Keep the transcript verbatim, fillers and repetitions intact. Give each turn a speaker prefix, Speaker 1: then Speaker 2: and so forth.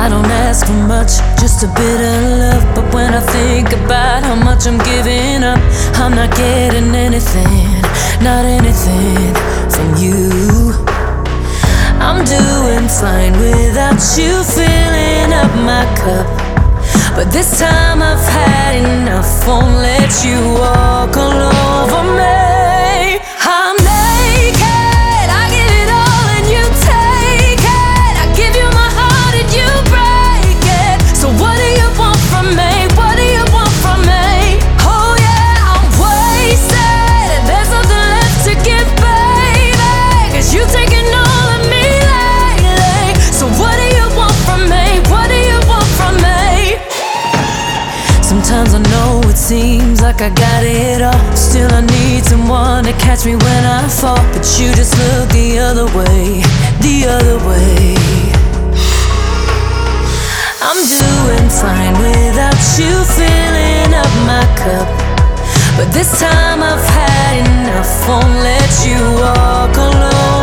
Speaker 1: I don't ask for much, just a bit of love. But when I think about how much I'm giving up, I'm not getting anything, not anything from you. I'm doing fine without you filling up my cup, but this time I've had enough, won't let you walk all over me. I'm naked, I give it all and you take it. I give you my heart and you break it. So what do you want from me? What do you want from me? Oh yeah, I'm wasted and there's nothing left to give, baby, 'cause you've taken all of me lately. So what do you want from me? What do you want from me? Sometimes I know it seems like I got it all, still I need someone to catch me when I fall. But you just look the other way, the other way. I'm doing fine without you filling up my cup, but this time I've had enough, won't let you walk alone.